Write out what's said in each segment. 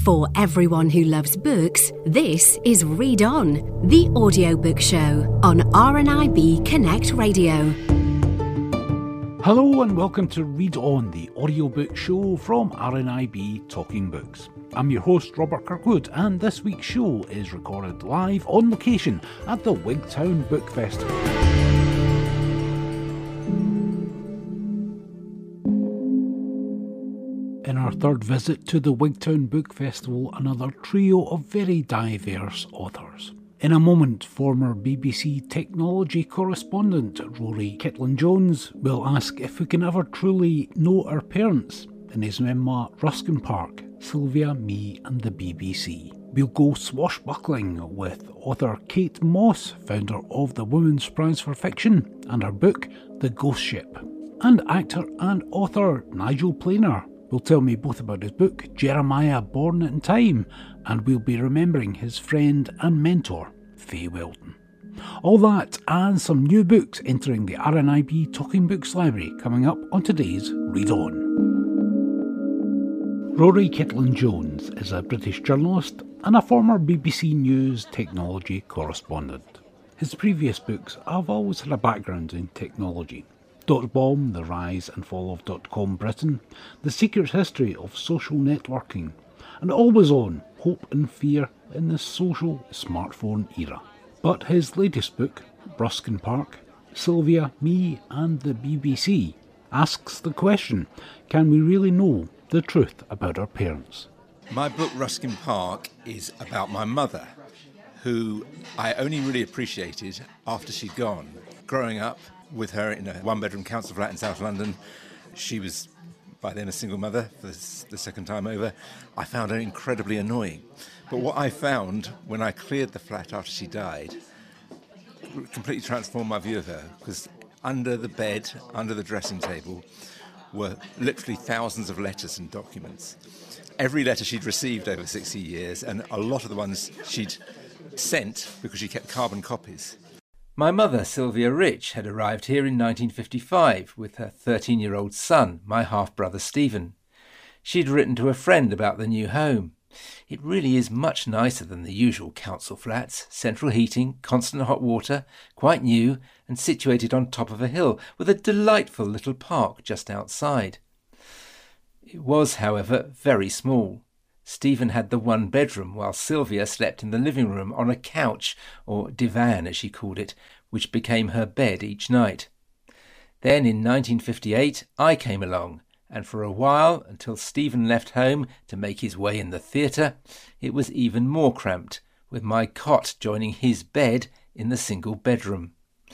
For everyone who loves books, this is Read On, the audiobook show on RNIB Connect Radio. Hello and welcome to Read On, the audiobook show from RNIB Talking Books. I'm your host Robert Kirkwood, and this week's show is recorded live on location at the Wigtown Book Festival. In our third visit to the Wigtown Book Festival, another trio of very diverse authors. In a moment, former BBC technology correspondent Rory Cellan-Jones will ask if we can ever truly know our parents in his memoir Ruskin Park, Sylvia, Me and the BBC. We'll go swashbuckling with author Kate Moss, founder of the Women's Prize for Fiction, and her book The Ghost Ship. And actor and author Nigel Planer will tell me both about his book, Jeremiah Born in Time, and we'll be remembering his friend and mentor, Fay Weldon. All that and some new books entering the RNIB Talking Books Library coming up on today's Read On. Rory Cellan-Jones is a British journalist and a former BBC News technology correspondent. His previous books have always had a background in technology. Dotbomb, The Rise and Fall of .com Britain, The Secret History of Social Networking, and Always On, Hope and Fear in the Social Smartphone Era. But his latest book, Ruskin Park, Sylvia, Me and the BBC, asks the question, can we really know the truth about our parents? My book, Ruskin Park, is about my mother, who I only really appreciated after she'd gone. Growing up with her in a one-bedroom council flat in South London, she was by then a single mother for the second time over. I found her incredibly annoying. But what I found when I cleared the flat after she died completely transformed my view of her, because under the bed, under the dressing table, were literally thousands of letters and documents. Every letter she'd received over 60 years, and a lot of the ones she'd sent because she kept carbon copies. My mother, Sylvia Rich, had arrived here in 1955 with her 13-year-old son, my half-brother Stephen. She'd written to a friend about the new home. It really is much nicer than the usual council flats, central heating, constant hot water, quite new and situated on top of a hill with a delightful little park just outside. It was, however, very small. Stephen had the one bedroom, while Sylvia slept in the living room on a couch, or divan as she called it, which became her bed each night. Then in 1958 I came along, and for a while, until Stephen left home to make his way in the theatre, it was even more cramped, with my cot joining his bed in the single bedroom.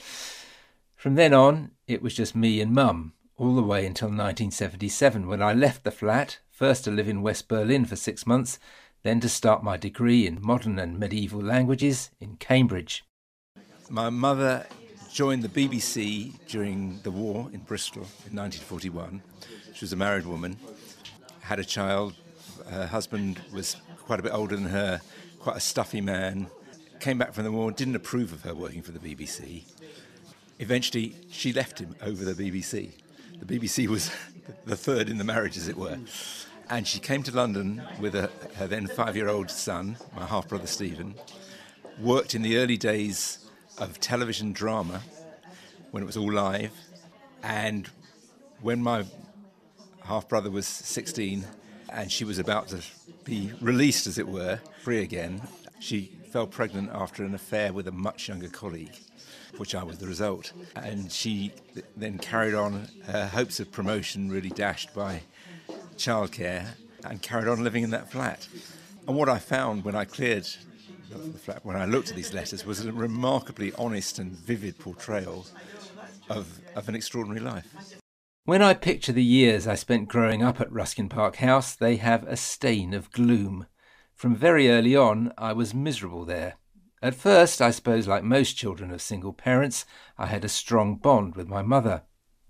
From then on, it was just me and Mum, all the way until 1977, when I left the flat, first to live in West Berlin for 6 months, then to start my degree in modern and medieval languages in Cambridge. My mother joined the BBC during the war in Bristol in 1941. She was a married woman, had a child. Her husband was quite a bit older than her, quite a stuffy man. Came back from the war, didn't approve of her working for the BBC. Eventually, she left him over the BBC. The BBC was the third in the marriage, as it were. And she came to London with her then 5-year-old son, my half-brother Stephen, worked in the early days of television drama, when it was all live. And when my half-brother was 16 and she was about to be released, as it were, free again, she fell pregnant after an affair with a much younger colleague, which I was the result. And she then carried on her hopes of promotion, really dashed by childcare, and carried on living in that flat. And what I found when I cleared the flat, when I looked at these letters, was a remarkably honest and vivid portrayal of an extraordinary life. When I picture the years I spent growing up at Ruskin Park House, they have a stain of gloom. From very early on, I was miserable there. At first, I suppose like most children of single parents, I had a strong bond with my mother.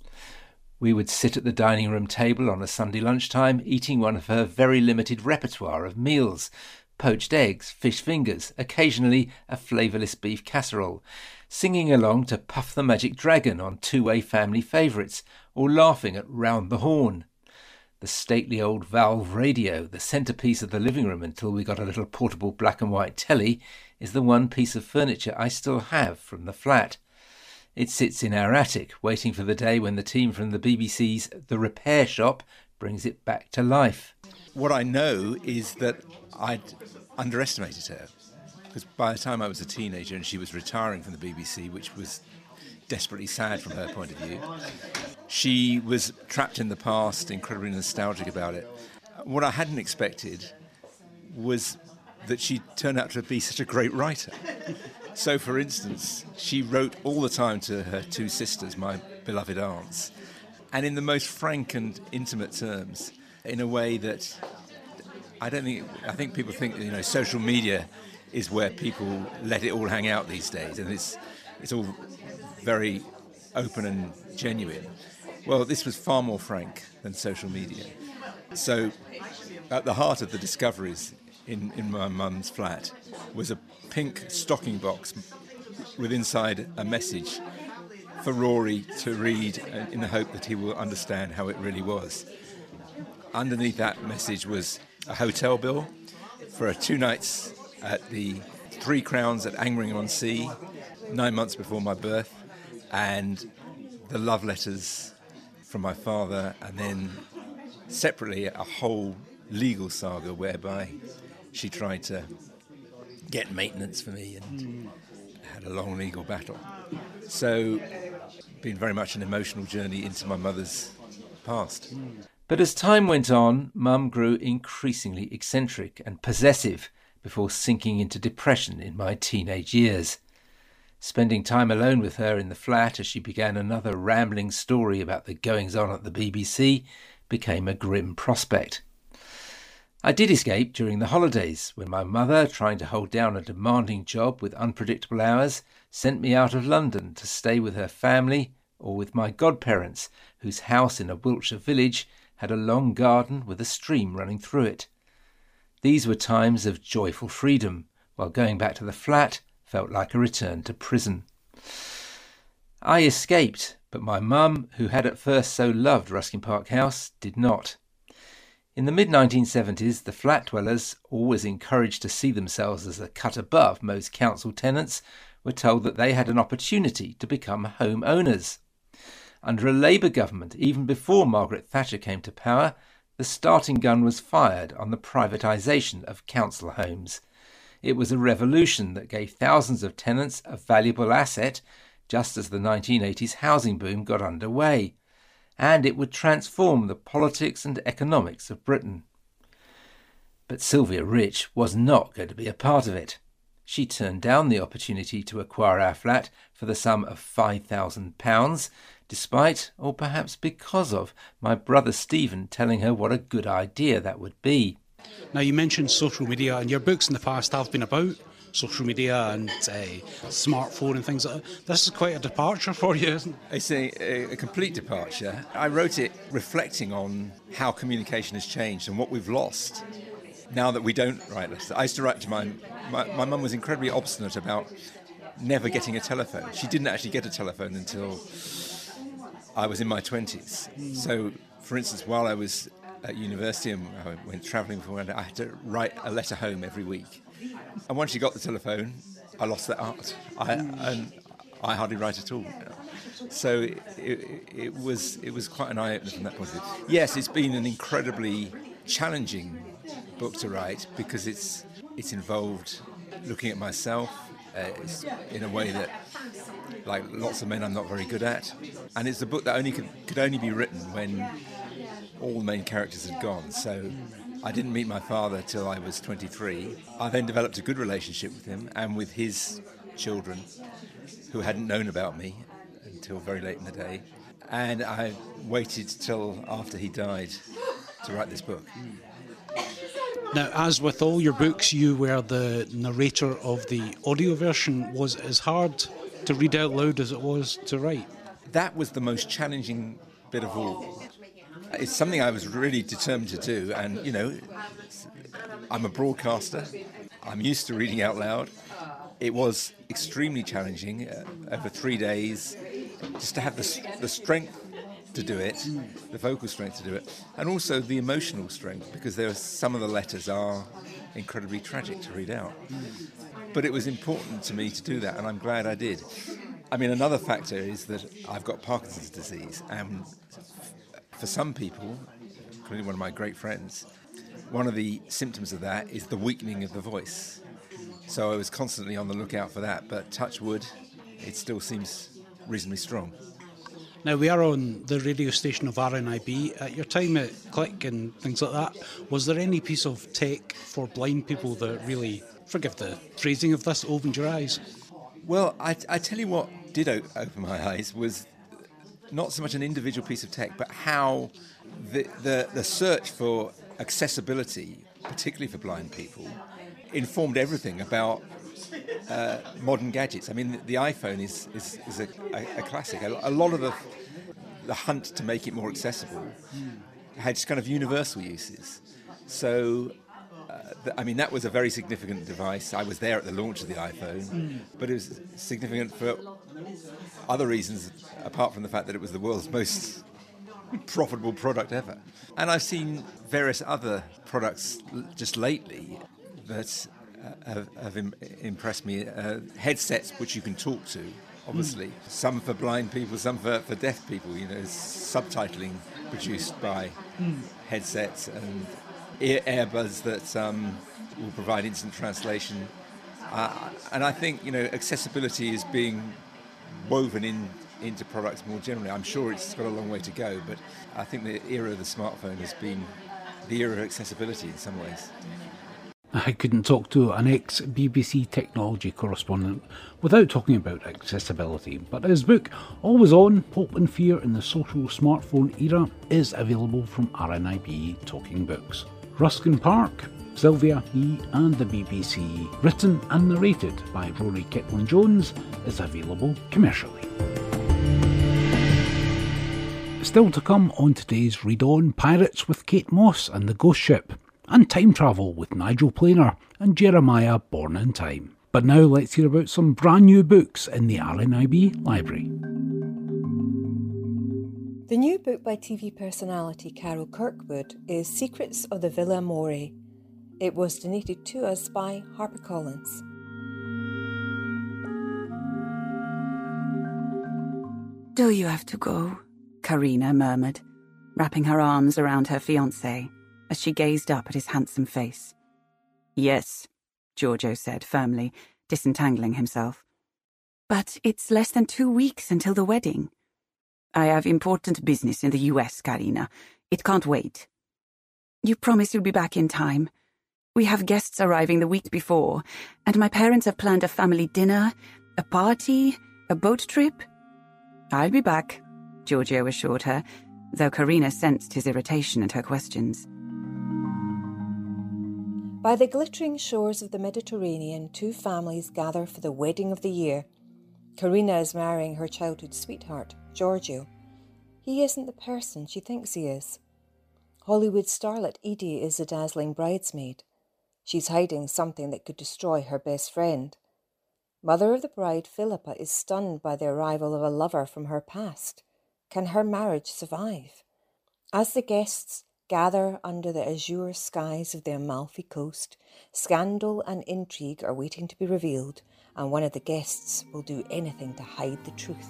We would sit at the dining room table on a Sunday lunchtime, eating one of her very limited repertoire of meals, poached eggs, fish fingers, occasionally a flavourless beef casserole, singing along to Puff the Magic Dragon on two-way family favourites, or laughing at Round the Horn. The stately old valve radio, the centrepiece of the living room until we got a little portable black and white telly, is the one piece of furniture I still have from the flat. It sits in our attic, waiting for the day when the team from the BBC's The Repair Shop brings it back to life. What I know is that I'd underestimated her, because by the time I was a teenager and she was retiring from the BBC, which was desperately sad from her point of view, she was trapped in the past, incredibly nostalgic about it. What I hadn't expected was that she turned out to be such a great writer. So, for instance, she wrote all the time to her two sisters, my beloved aunts, and in the most frank and intimate terms, in a way that I think people think, social media is where people let it all hang out these days, and it's all very open and genuine. Well, this was far more frank than social media. So at the heart of the discoveries in my mum's flat was a pink stocking box with inside a message for Rory to read in the hope that he will understand how it really was. Underneath that message was a hotel bill for 2 nights at the Three Crowns at Angmering-on-Sea, 9 months before my birth, and the love letters from my father, and then separately a whole legal saga whereby she tried to get maintenance for me and had a long legal battle. So been very much an emotional journey into my mother's past. But as time went on, Mum grew increasingly eccentric and possessive before sinking into depression in my teenage years. Spending time alone with her in the flat as she began another rambling story about the goings-on at the BBC became a grim prospect. I did escape during the holidays when my mother, trying to hold down a demanding job with unpredictable hours, sent me out of London to stay with her family or with my godparents, whose house in a Wiltshire village had a long garden with a stream running through it. These were times of joyful freedom, while going back to the flat felt like a return to prison. I escaped, but my mum, who had at first so loved Ruskin Park House, did not. In the mid-1970s, the flat dwellers, always encouraged to see themselves as a cut above most council tenants, were told that they had an opportunity to become home owners. Under a Labour government, even before Margaret Thatcher came to power, the starting gun was fired on the privatisation of council homes. It was a revolution that gave thousands of tenants a valuable asset just as the 1980s housing boom got underway, and it would transform the politics and economics of Britain. But Sylvia Rich was not going to be a part of it. She turned down the opportunity to acquire our flat for the sum of £5,000, despite, or perhaps because of, my brother Stephen telling her what a good idea that would be. Now, you mentioned social media, and your books in the past have been about social media and smartphone and things like that. This is quite a departure for you, isn't it? It's a complete departure. I wrote it reflecting on how communication has changed and what we've lost now that we don't write letters. I used to write to my mum was incredibly obstinate about never getting a telephone. She didn't actually get a telephone until I was in my 20s. So, for instance, while I was at university and I went travelling before, I had to write a letter home every week. And once you got the telephone, I lost that art. And I hardly write at all. So it was quite an eye-opener from that point of view. Yes, it's been an incredibly challenging book to write because it's involved looking at myself in a way that, like lots of men, I'm not very good at. And it's a book that could only be written when all the main characters had gone. So I didn't meet my father till I was 23. I then developed a good relationship with him and with his children, who hadn't known about me until very late in the day. And I waited till after he died to write this book. Now, as with all your books, you were the narrator of the audio version. Was it as hard to read out loud as it was to write? That was the most challenging bit of all. It's something I was really determined to do, and, I'm a broadcaster. I'm used to reading out loud. It was extremely challenging over 3 days, just to have the strength to do it, the vocal strength to do it, and also the emotional strength, because some of the letters are incredibly tragic to read out. But it was important to me to do that, and I'm glad I did. I mean, another factor is that I've got Parkinson's disease, and for some people, including one of my great friends, one of the symptoms of that is the weakening of the voice. So I was constantly on the lookout for that, but touch wood, it still seems reasonably strong. Now, we are on the radio station of RNIB. At your time at Click and things like that, was there any piece of tech for blind people that really, forgive the phrasing of this, opened your eyes? Well, I tell you what did open my eyes was not so much an individual piece of tech, but how the search for accessibility, particularly for blind people, informed everything about modern gadgets. I mean, the iPhone is a classic. A lot of the hunt to make it more accessible had just kind of universal uses. So, I mean, that was a very significant device. I was there at the launch of the iPhone, but it was significant for other reasons, apart from the fact that it was the world's most profitable product ever. And I've seen various other products just lately that have impressed me. Headsets which you can talk to, obviously. Some for blind people, some for deaf people. You know, subtitling produced by headsets and earbuds that will provide instant translation. And I think, you know, accessibility is being woven into products more generally. I'm sure it's got a long way to go, but I think the era of the smartphone has been the era of accessibility in some ways. I couldn't talk to an ex-BBC technology correspondent without talking about accessibility, but his book, Always On, Hope and Fear in the Social Smartphone Era, is available from RNIB Talking Books. Ruskin Park, Sylvia, Me and the BBC, written and narrated by Rory Kitland-Jones, is available commercially. Still to come on today's Read On, Pirates with Kate Moss and the Ghost Ship, and Time Travel with Nigel Planer and Jeremiah Born in Time. But now let's hear about some brand new books in the RNIB library. The new book by TV personality Carol Kirkwood is Secrets of the Villa Amore. It was donated to us by HarperCollins. Do you have to go? Karina murmured, wrapping her arms around her fiancé as she gazed up at his handsome face. Yes, Giorgio said firmly, disentangling himself. But it's less than 2 weeks until the wedding. I have important business in the US, Karina. It can't wait. You promise you'll be back in time. We have guests arriving the week before, and my parents have planned a family dinner, a party, a boat trip. I'll be back, Giorgio assured her, though Karina sensed his irritation at her questions. By the glittering shores of the Mediterranean, two families gather for the wedding of the year. Karina is marrying her childhood sweetheart, Giorgio. He isn't the person she thinks he is. Hollywood starlet Edie is a dazzling bridesmaid. She's hiding something that could destroy her best friend. Mother of the bride, Philippa, is stunned by the arrival of a lover from her past. Can her marriage survive? As the guests gather under the azure skies of the Amalfi Coast, scandal and intrigue are waiting to be revealed, and one of the guests will do anything to hide the truth.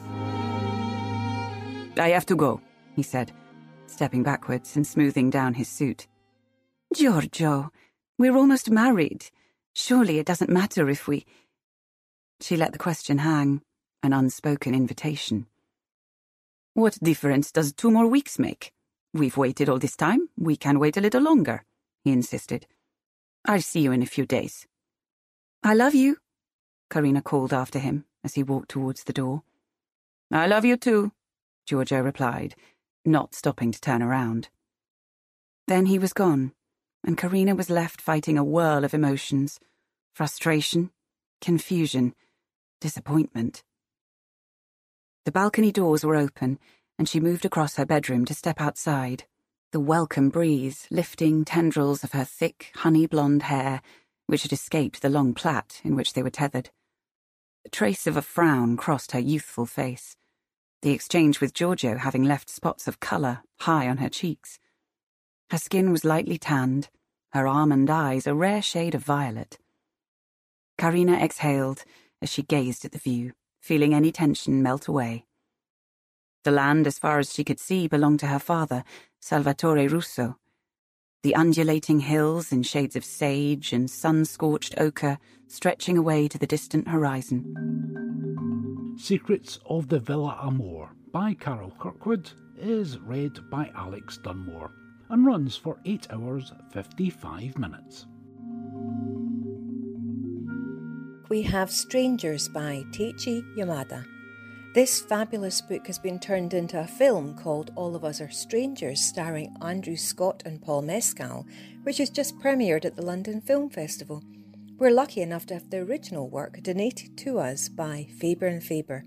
I have to go, he said, stepping backwards and smoothing down his suit. Giorgio, we're almost married. Surely it doesn't matter if we... She let the question hang, an unspoken invitation. What difference does 2 more weeks make? We've waited all this time. We can wait a little longer, he insisted. I'll see you in a few days. I love you, Karina called after him as he walked towards the door. I love you too, Giorgio replied, not stopping to turn around. Then he was gone, and Karina was left fighting a whirl of emotions, frustration, confusion, disappointment. The balcony doors were open, and she moved across her bedroom to step outside, the welcome breeze lifting tendrils of her thick, honey-blonde hair, which had escaped the long plait in which they were tethered. A trace of a frown crossed her youthful face. the exchange with Giorgio having left spots of colour high on her cheeks. Her skin was lightly tanned, her almond eyes a rare shade of violet. Carina exhaled as she gazed at the view, feeling any tension melt away. The land, as far as she could see, belonged to her father, Salvatore Russo. The undulating hills in shades of sage and sun-scorched ochre stretching away to the distant horizon. Secrets of the Villa Amor by Carol Kirkwood is read by Alex Dunmore and runs for 8 hours 55 minutes. We have Strangers by Teiichi Yamada. This fabulous book has been turned into a film called All of Us Are Strangers, starring Andrew Scott and Paul Mescal, which has just premiered at the London Film Festival. We're lucky enough to have the original work donated to us by Faber and Faber.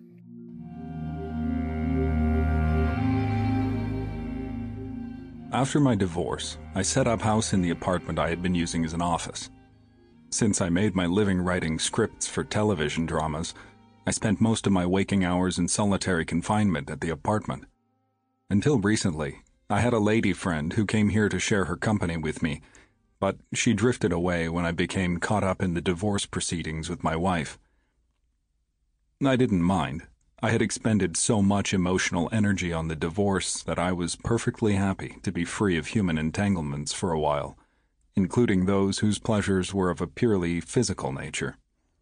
After my divorce, I set up house in the apartment I had been using as an office. Since I made my living writing scripts for television dramas, I spent most of my waking hours in solitary confinement at the apartment. Until recently, I had a lady friend who came here to share her company with me, but she drifted away when I became caught up in the divorce proceedings with my wife. I didn't mind. I had expended so much emotional energy on the divorce that I was perfectly happy to be free of human entanglements for a while, including those whose pleasures were of a purely physical nature.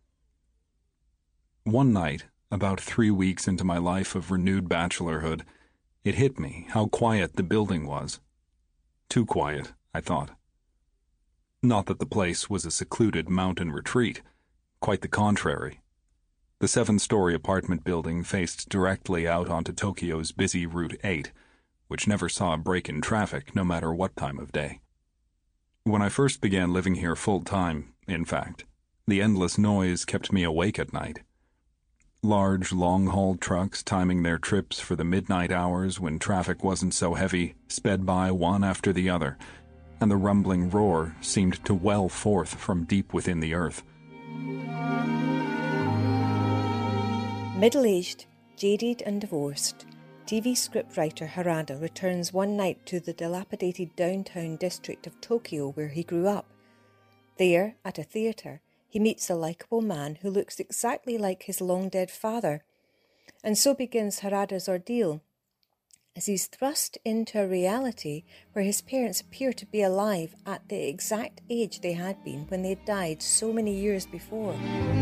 One night, about 3 weeks into my life of renewed bachelorhood, it hit me how quiet the building was. Too quiet, I thought. Not that the place was a secluded mountain retreat, quite the contrary. The 7-story apartment building faced directly out onto Tokyo's busy Route 8, which never saw a break in traffic no matter what time of day. When I first began living here full-time, in fact, the endless noise kept me awake at night. Large, long-haul trucks timing their trips for the midnight hours when traffic wasn't so heavy sped by one after the other, and the rumbling roar seemed to well forth from deep within the earth. Middle-aged, jaded and divorced, TV scriptwriter Harada returns one night to the dilapidated downtown district of Tokyo where he grew up. There, at a theatre, he meets a likeable man who looks exactly like his long-dead father. And so begins Harada's ordeal, as he's thrust into a reality where his parents appear to be alive at the exact age they had been when they had died so many years before.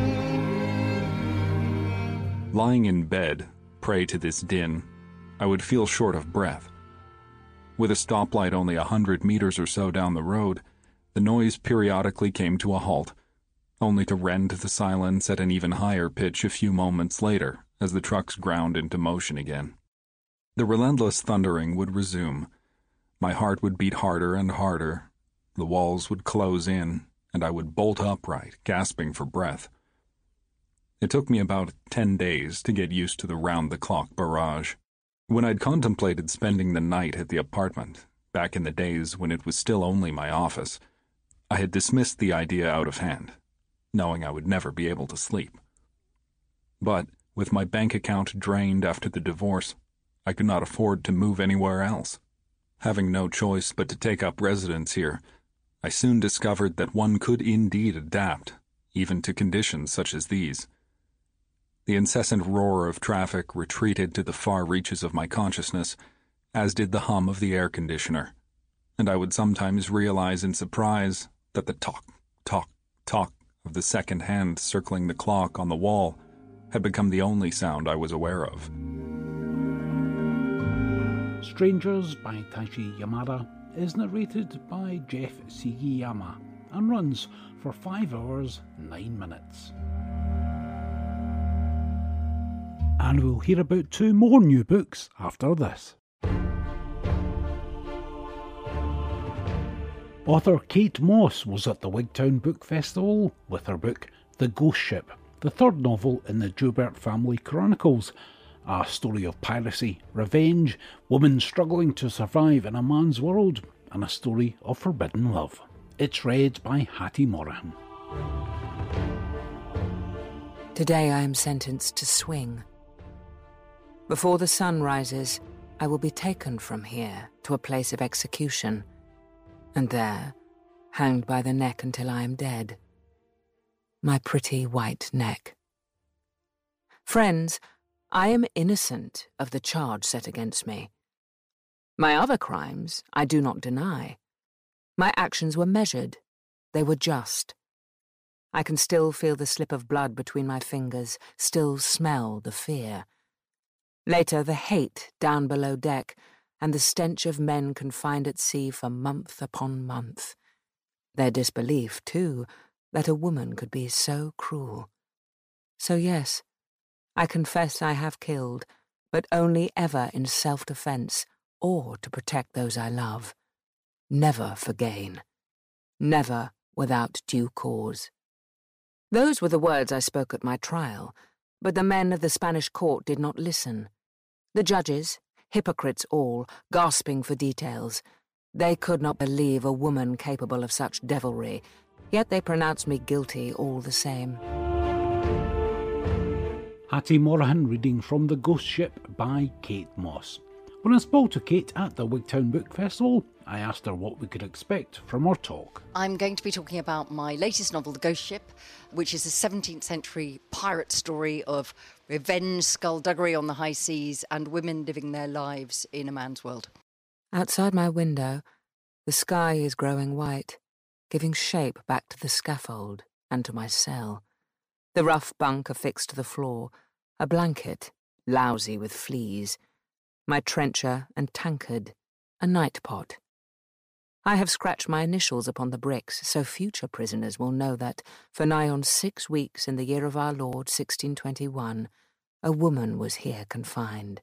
Lying in bed, prey to this din, I would feel short of breath. With a stoplight only 100 meters or so down the road, the noise periodically came to a halt, only to rend the silence at an even higher pitch a few moments later as the trucks ground into motion again. The relentless thundering would resume. My heart would beat harder and harder. The walls would close in, and I would bolt upright, gasping for breath. It took me about 10 days to get used to the round-the-clock barrage. When I'd contemplated spending the night at the apartment, back in the days when it was still only my office, I had dismissed the idea out of hand, knowing I would never be able to sleep. But, with my bank account drained after the divorce, I could not afford to move anywhere else. Having no choice but to take up residence here, I soon discovered that one could indeed adapt, even to conditions such as these. The incessant roar of traffic retreated to the far reaches of my consciousness, as did the hum of the air conditioner, and I would sometimes realize in surprise that the tock, tock, tock of the second hand circling the clock on the wall had become the only sound I was aware of. Strangers by Teiichi Yamada is narrated by Jeff Sugiyama and runs for 5 hours 9 minutes. And we'll hear about 2 more new books after this. Author Kate Moss was at the Wigtown Book Festival with her book The Ghost Ship, the 3rd novel in the Joubert family chronicles, a story of piracy, revenge, women struggling to survive in a man's world, and a story of forbidden love. It's read by Hattie Morahan. Today I am sentenced to swing. Before the sun rises, I will be taken from here to a place of execution, and there, hanged by the neck until I am dead. My pretty white neck. Friends, I am innocent of the charge set against me. My other crimes I do not deny. My actions were measured. They were just. I can still feel the slip of blood between my fingers, still smell the fear. Later, the hate down below deck, and the stench of men confined at sea for month upon month. Their disbelief, too, that a woman could be so cruel. So yes, I confess I have killed, but only ever in self-defence or to protect those I love. Never for gain. Never without due cause. Those were the words I spoke at my trial, but the men of the Spanish court did not listen. The judges, hypocrites all, gasping for details. They could not believe a woman capable of such devilry, yet they pronounced me guilty all the same. Hattie Morahan reading from The Ghost Ship by Kate Moss. When I spoke to Kate at the Wigtown Book Festival, I asked her what we could expect from our talk. I'm going to be talking about my latest novel, The Ghost Ship, which is a 17th century pirate story of revenge, skullduggery on the high seas, and women living their lives in a man's world. Outside my window, the sky is growing white, giving shape back to the scaffold and to my cell. The rough bunk affixed to the floor, a blanket, lousy with fleas, my trencher and tankard, a night pot. I have scratched my initials upon the bricks, so future prisoners will know that, for nigh on 6 weeks in the year of our Lord 1621, a woman was here confined.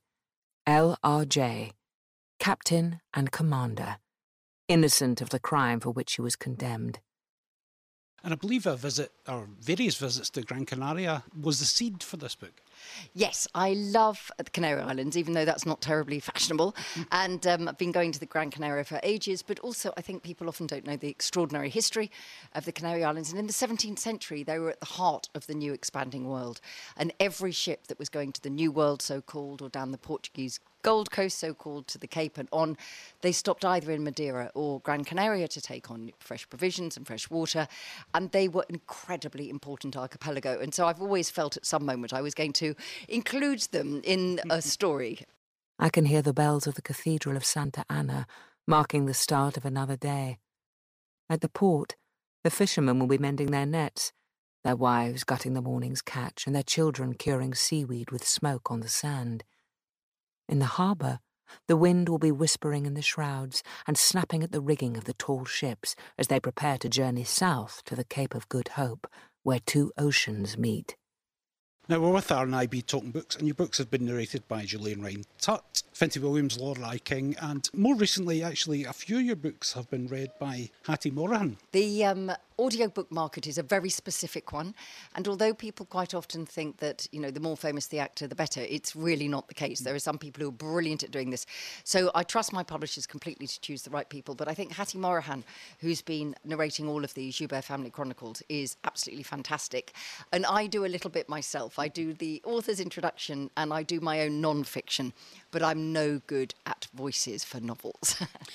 L.R.J., captain and commander, innocent of the crime for which she was condemned. And I believe a visit, or various visits to Gran Canaria, was the seed for this book. Yes, I love the Canary Islands, even though that's not terribly fashionable. And I've been going to the Gran Canaria for ages, but also I think people often don't know the extraordinary history of the Canary Islands. And in the 17th century, they were at the heart of the new expanding world. And every ship that was going to the New World, so-called, or down the Portuguese Gold Coast, so-called, to the Cape and on, they stopped either in Madeira or Gran Canaria to take on fresh provisions and fresh water, and they were an incredibly important archipelago. And so I've always felt at some moment I was going to include them in a story. I can hear the bells of the Cathedral of Santa Ana, marking the start of another day. At the port, the fishermen will be mending their nets, their wives gutting the morning's catch, and their children curing seaweed with smoke on the sand. In the harbour, the wind will be whispering in the shrouds and snapping at the rigging of the tall ships as they prepare to journey south to the Cape of Good Hope, where 2 oceans meet. Now, we're with RNIB Talking Books, and your books have been narrated by Julian Ryan-Tutt, Finty Williams, Lorelei King, and more recently, actually, a few of your books have been read by Hattie Morahan. The audiobook market is a very specific one, and although people quite often think that, you know, the more famous the actor, the better, it's really not the case. There are some people who are brilliant at doing this. So I trust my publishers completely to choose the right people, but I think Hattie Morahan, who's been narrating all of the Joubert Family Chronicles, is absolutely fantastic. And I do a little bit myself. I do the author's introduction and I do my own non-fiction, but I'm no good at voices for novels.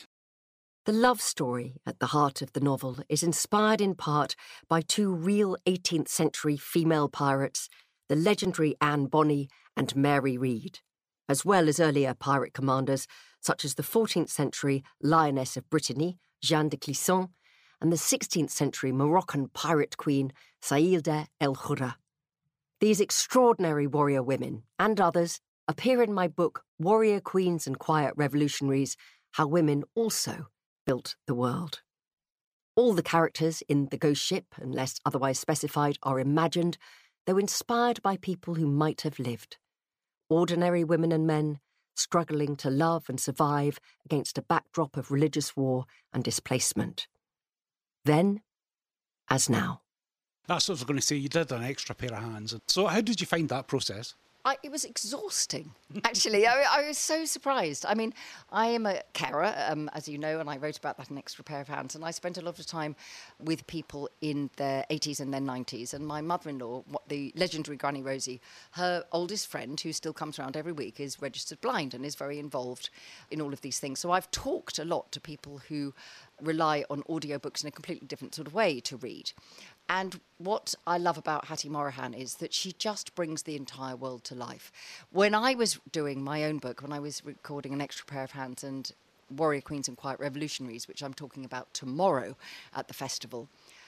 The love story at the heart of the novel is inspired in part by 2 real 18th century female pirates, the legendary Anne Bonny and Mary Read, as well as earlier pirate commanders such as the 14th century Lioness of Brittany, Jeanne de Clisson, and the 16th century Moroccan pirate queen, Saïda El Khoury. These extraordinary warrior women, and others, appear in my book Warrior Queens and Quiet Revolutionaries, How Women Also Built the World. All the characters in The Ghost Ship, unless otherwise specified, are imagined, though inspired by people who might have lived. Ordinary women and men struggling to love and survive against a backdrop of religious war and displacement. Then, as now. That's what I was going to say, you did an extra pair of hands. So how did you find that process? It was exhausting, actually. I was so surprised. I mean, I am a carer, as you know, and I wrote about that in Extra Pair of Hands, and I spent a lot of time with people in their 80s and their 90s. And my mother-in-law, the legendary Granny Rosie, her oldest friend, who still comes around every week, is registered blind and is very involved in all of these things. So I've talked a lot to people who rely on audiobooks in a completely different sort of way to read. And what I love about Hattie Morahan is that she just brings the entire world to life. When I was doing my own book, when I was recording An Extra Pair of Hands and Warrior Queens and Quiet Revolutionaries, which I'm talking about tomorrow at the festival,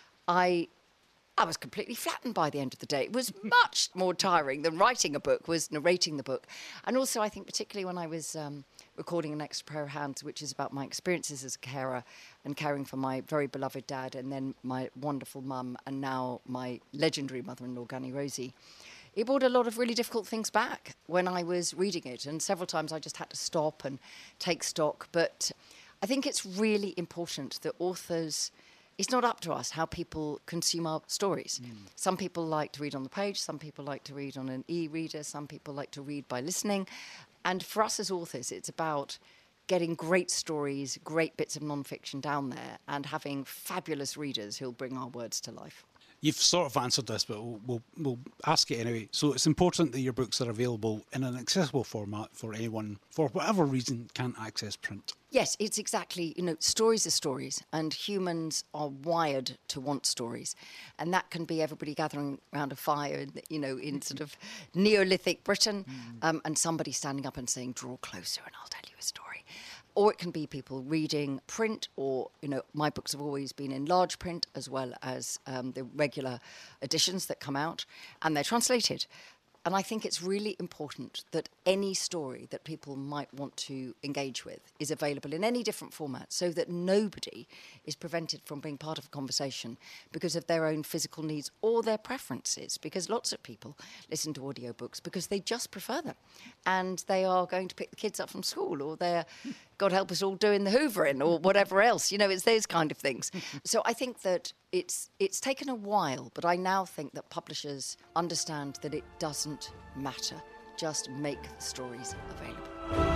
I was completely flattened by the end of the day. It was much more tiring than writing a book, was narrating the book. And also, I think particularly when I was recording An Extra Pair of Hands, which is about my experiences as a carer and caring for my very beloved dad and then my wonderful mum and now my legendary mother-in-law, Granny Rosie, it brought a lot of really difficult things back when I was reading it. And several times I just had to stop and take stock. But I think it's really important that authors... It's not up to us how people consume our stories. Some people like to read on the page, some people like to read on an e-reader, some people like to read by listening. And for us as authors, it's about getting great stories, great bits of non-fiction down there and having fabulous readers who'll bring our words to life. You've sort of answered this, but we'll ask it anyway. So it's important that your books are available in an accessible format for anyone, for whatever reason, can't access print. Yes, it's exactly, stories are stories, and humans are wired to want stories. And that can be everybody gathering around a fire, in sort of Neolithic Britain, and somebody standing up and saying, draw closer and I'll tell you a story. Or it can be people reading print, or, my books have always been in large print as well as the regular editions that come out, and they're translated. And I think it's really important that any story that people might want to engage with is available in any different format so that nobody is prevented from being part of a conversation because of their own physical needs or their preferences, because lots of people listen to audiobooks because they just prefer them and they are going to pick the kids up from school, or they're, God help us all, doing the hoovering or whatever else. It's those kind of things. So I think that it's taken a while, but I now think that publishers understand that it doesn't matter. Just make the stories available.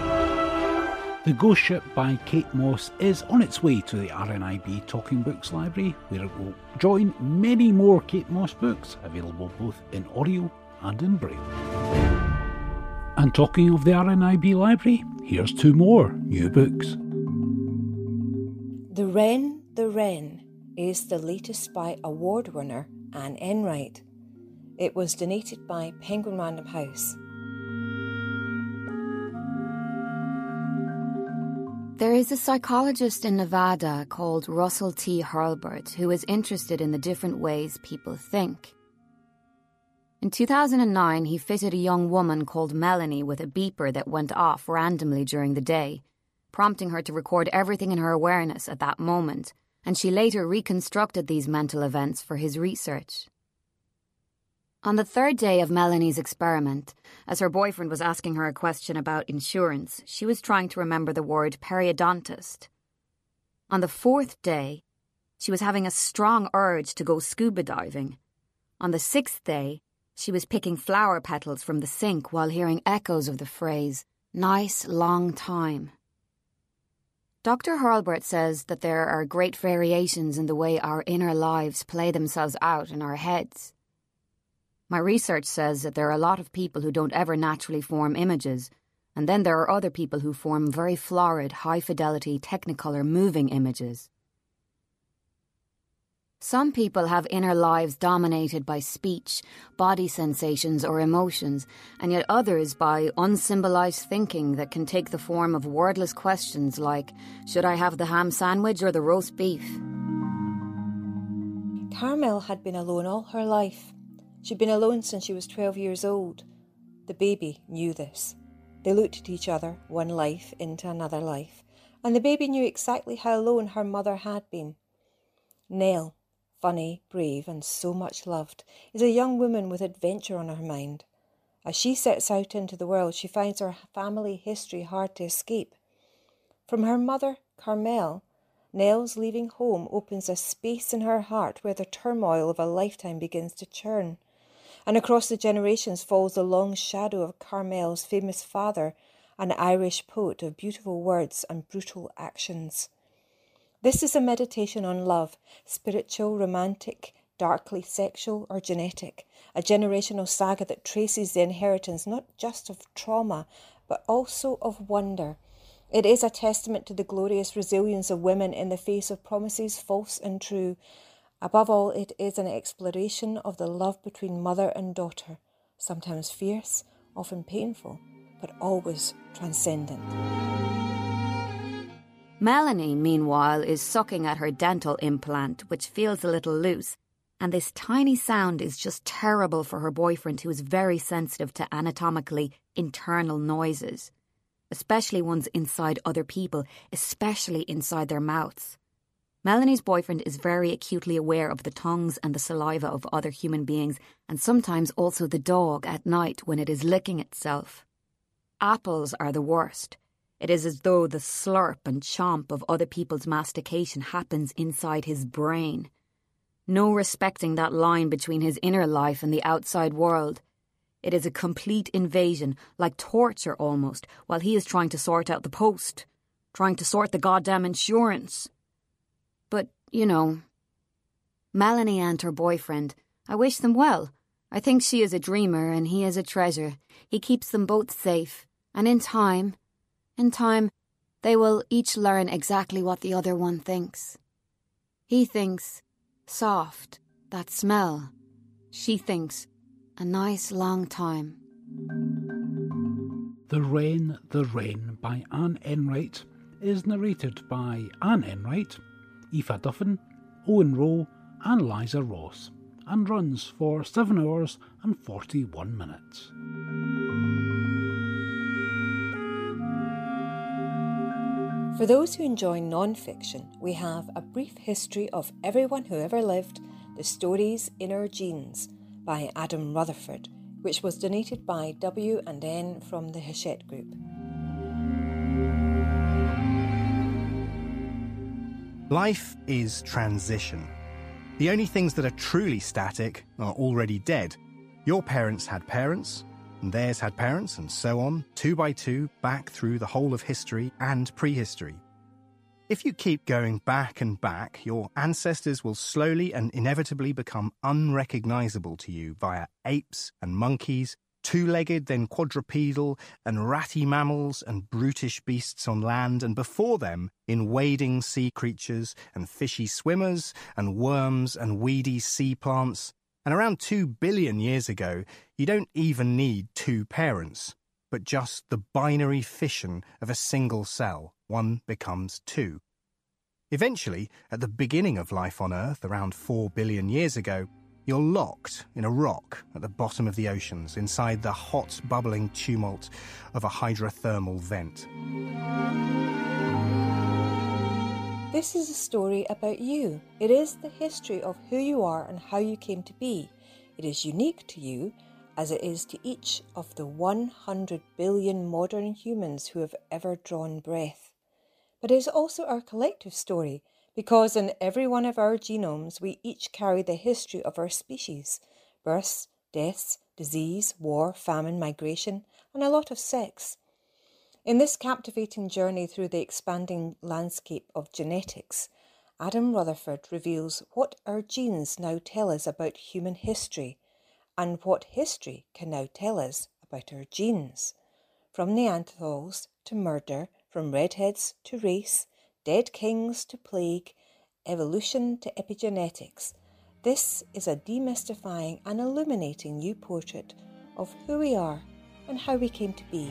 The Ghost Ship by Kate Moss is on its way to the RNIB Talking Books Library, where it will join many more Kate Moss books, available both in audio and in Braille. And talking of the RNIB Library, here's two more new books. The Wren is the latest by award winner Anne Enright. It was donated by Penguin Random House. There is a psychologist in Nevada called Russell T. Hurlburt who is interested in the different ways people think. In 2009, he fitted a young woman called Melanie with a beeper that went off randomly during the day, prompting her to record everything in her awareness at that moment, and she later reconstructed these mental events for his research. On the third day of Melanie's experiment, as her boyfriend was asking her a question about insurance, she was trying to remember the word periodontist. On the fourth day, she was having a strong urge to go scuba diving. On the sixth day, she was picking flower petals from the sink while hearing echoes of the phrase, "nice long time." Dr. Hurlburt says that there are great variations in the way our inner lives play themselves out in our heads. My research says that there are a lot of people who don't ever naturally form images, and then there are other people who form very florid, high-fidelity, technicolor moving images. Some people have inner lives dominated by speech, body sensations or emotions, and yet others by unsymbolized thinking that can take the form of wordless questions like, should I have the ham sandwich or the roast beef? Carmel had been alone all her life. She'd been alone since she was 12 years old. The baby knew this. They looked at each other, one life into another life, and the baby knew exactly how alone her mother had been. Nell, funny, brave, and so much loved, is a young woman with adventure on her mind. As she sets out into the world, she finds her family history hard to escape. From her mother, Carmel, Nell's leaving home opens a space in her heart where the turmoil of a lifetime begins to churn. And across the generations falls the long shadow of Carmel's famous father, an Irish poet of beautiful words and brutal actions. This is a meditation on love, spiritual, romantic, darkly sexual or genetic, a generational saga that traces the inheritance not just of trauma, but also of wonder. It is a testament to the glorious resilience of women in the face of promises false and true. Above all, it is an exploration of the love between mother and daughter, sometimes fierce, often painful, but always transcendent. Melanie, meanwhile, is sucking at her dental implant, which feels a little loose, and this tiny sound is just terrible for her boyfriend, who is very sensitive to anatomically internal noises, especially ones inside other people, especially inside their mouths. Melanie's boyfriend is very acutely aware of the tongues and the saliva of other human beings, and sometimes also the dog at night when it is licking itself. Apples are the worst. It is as though the slurp and chomp of other people's mastication happens inside his brain. No respecting that line between his inner life and the outside world. It is a complete invasion, like torture almost, while he is trying to sort out the post, trying to sort the goddamn insurance. But, you know, Melanie and her boyfriend, I wish them well. I think she is a dreamer and he is a treasure. He keeps them both safe, and in time, they will each learn exactly what the other one thinks. He thinks soft, that smell. She thinks a nice long time. The Rain by Anne Enright is narrated by Anne Enright, Aoife Duffin, Owen Rowe and Liza Ross, and runs for 7 hours and 41 minutes. For those who enjoy non-fiction, we have A Brief History of Everyone Who Ever Lived, The Stories in Our Genes by Adam Rutherford, which was donated by W&N from the Hachette Group. Life is transition. The only things that are truly static are already dead. Your parents had parents, and theirs had parents, and so on, 2 by 2, back through the whole of history and prehistory. If you keep going back and back, your ancestors will slowly and inevitably become unrecognizable to you via apes and monkeys, two-legged then quadrupedal, and ratty mammals and brutish beasts on land, and before them in wading sea creatures and fishy swimmers and worms and weedy sea plants. And around 2 billion years ago, you don't even need 2 parents, but just the binary fission of a single cell. 1 becomes 2. Eventually, at the beginning of life on Earth, around 4 billion years ago, you're locked in a rock at the bottom of the oceans, inside the hot, bubbling tumult of a hydrothermal vent. This is a story about you. It is the history of who you are and how you came to be. It is unique to you, as it is to each of the 100 billion modern humans who have ever drawn breath. But it is also our collective story, because in every one of our genomes we each carry the history of our species: births, deaths, disease, war, famine, migration, and a lot of sex. In this captivating journey through the expanding landscape of genetics, Adam Rutherford reveals what our genes now tell us about human history, and what history can now tell us about our genes. From Neanderthals to murder, from redheads to race, dead kings to plague, evolution to epigenetics, this is a demystifying and illuminating new portrait of who we are and how we came to be.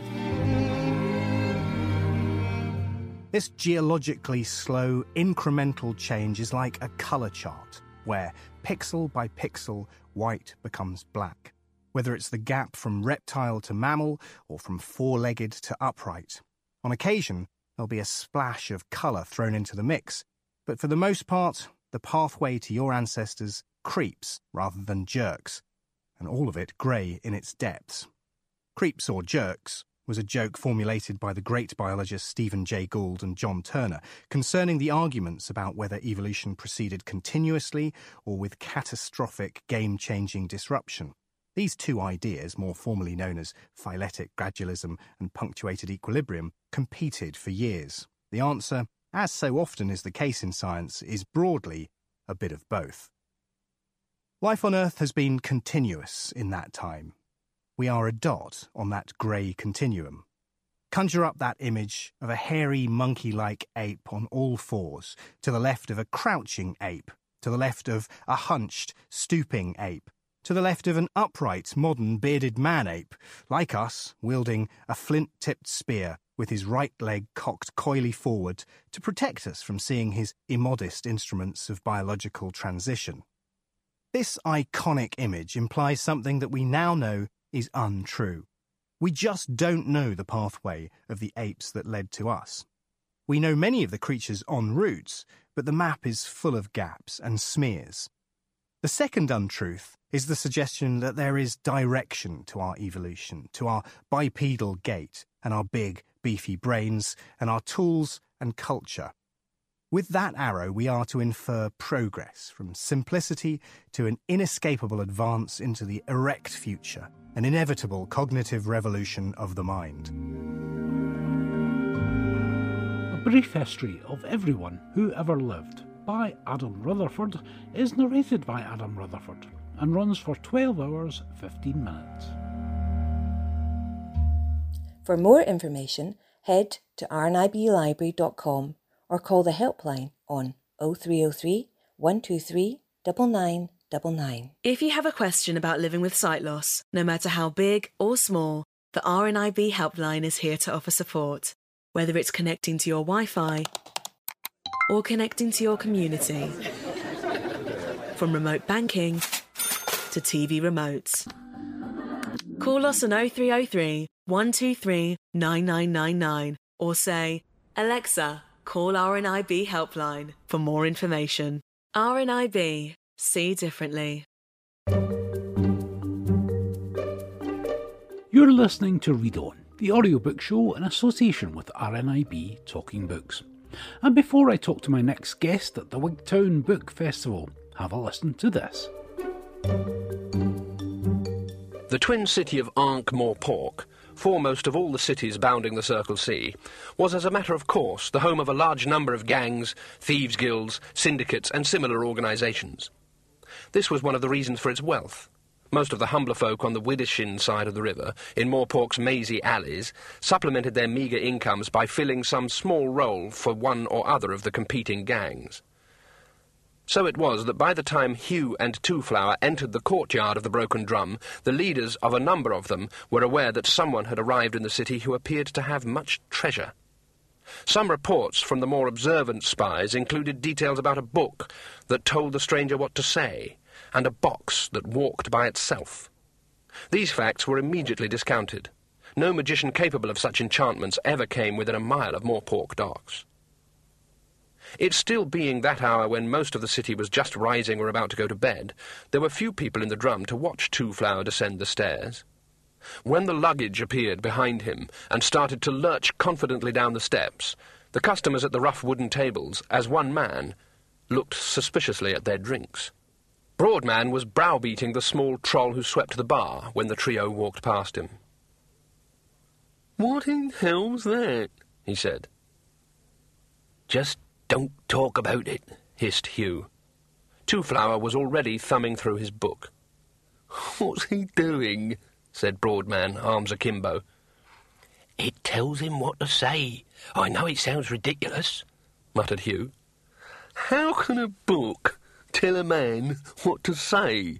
This geologically slow, incremental change is like a colour chart, where pixel by pixel, white becomes black. Whether it's the gap from reptile to mammal, or from four-legged to upright. On occasion, there'll be a splash of colour thrown into the mix, but for the most part, the pathway to your ancestors creeps rather than jerks, and all of it grey in its depths. Creeps or jerks was a joke formulated by the great biologists Stephen Jay Gould and John Turner concerning the arguments about whether evolution proceeded continuously or with catastrophic, game-changing disruption. These two ideas, more formally known as phyletic gradualism and punctuated equilibrium, competed for years. The answer, as so often is the case in science, is broadly a bit of both. Life on Earth has been continuous in that time. We are a dot on that grey continuum. Conjure up that image of a hairy, monkey-like ape on all fours, to the left of a crouching ape, to the left of a hunched, stooping ape, to the left of an upright, modern, bearded man-ape, like us, wielding a flint-tipped spear with his right leg cocked coyly forward to protect us from seeing his immodest instruments of biological transition. This iconic image implies something that we now know is untrue. We just don't know the pathway of the apes that led to us. We know many of the creatures en route, but the map is full of gaps and smears. The second untruth is the suggestion that there is direction to our evolution, to our bipedal gait and our big, beefy brains and our tools and culture. With that arrow, we are to infer progress from simplicity to an inescapable advance into the erect future, an inevitable cognitive revolution of the mind. A Brief History of Everyone Who Ever Lived by Adam Rutherford is narrated by Adam Rutherford and runs for 12 hours 15 minutes. For more information, head to rniblibrary.com or call the helpline on 0303 123 9999. If you have a question about living with sight loss, no matter how big or small, the RNIB helpline is here to offer support, whether it's connecting to your Wi-Fi or connecting to your community. From remote banking to TV remotes. Call us on 0303 123 9999 or say, Alexa, call RNIB helpline for more information. RNIB. See differently. You're listening to Read On, the audiobook show in association with RNIB Talking Books. And before I talk to my next guest at the Wigtown Book Festival, have a listen to this. The twin city of Ankh-Morpork, foremost of all the cities bounding the Circle Sea, was as a matter of course the home of a large number of gangs, thieves' guilds, syndicates and similar organisations. This was one of the reasons for its wealth. Most of the humbler folk on the Widdershins side of the river, in Morpork's mazy alleys, supplemented their meagre incomes by filling some small role for one or other of the competing gangs. So it was that by the time Hugh and Twoflower entered the courtyard of the Broken Drum, the leaders of a number of them were aware that someone had arrived in the city who appeared to have much treasure. Some reports from the more observant spies included details about a book that told the stranger what to say, and a box that walked by itself. These facts were immediately discounted. No magician capable of such enchantments ever came within a mile of Morpork docks. It still being that hour when most of the city was just rising or about to go to bed, there were few people in the Drum to watch Twoflower descend the stairs. When the luggage appeared behind him and started to lurch confidently down the steps, the customers at the rough wooden tables, as one man, looked suspiciously at their drinks. Broadman was browbeating the small troll who swept the bar when the trio walked past him. "What in hell's that?" he said. "Just don't talk about it," hissed Hugh. Twoflower was already thumbing through his book. "What's he doing?" said Broadman, arms akimbo. "It tells him what to say. I know it sounds ridiculous," muttered Hugh. "How can a book tell a man what to say?"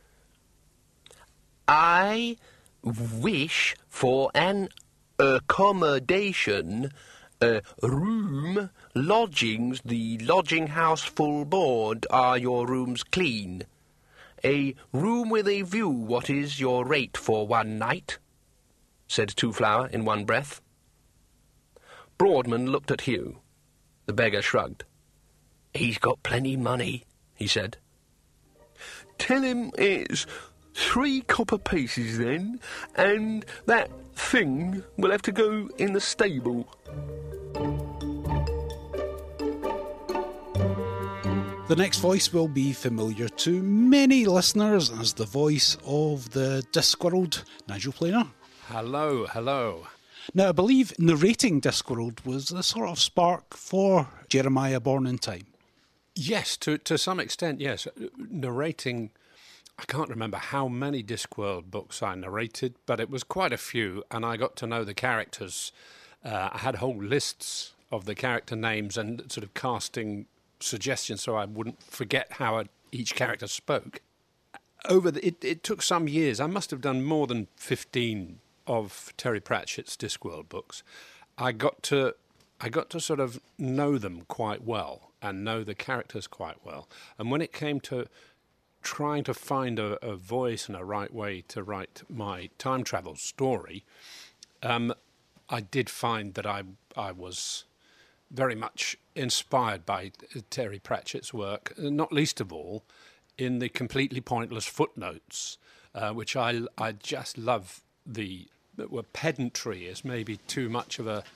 "I wish for an accommodation, room, lodgings, the lodging house full board, are your rooms clean? A room with a view, what is your rate for one night?" said Twoflower in one breath. Broadman looked at Hugh. The beggar shrugged. "He's got plenty money," he said. "Tell him it's 3 copper pieces then, and that thing will have to go in the stable." The next voice will be familiar to many listeners as the voice of the Discworld, Nigel Planer. Hello, hello. Now, I believe narrating Discworld was a sort of spark for Jeremiah Born in Time. Yes, to some extent, yes. Narrating, I can't remember how many Discworld books I narrated, but it was quite a few, and I got to know the characters. I had whole lists of the character names and sort of casting suggestions so I wouldn't forget how each character spoke. It took some years. I must have done more than 15 of Terry Pratchett's Discworld books. I got to sort of know them quite well and know the characters quite well. And when it came to trying to find a voice and a right way to write my time travel story, I did find that I was very much inspired by Terry Pratchett's work, not least of all in the completely pointless footnotes, which I just love. Pedantry is maybe too much of a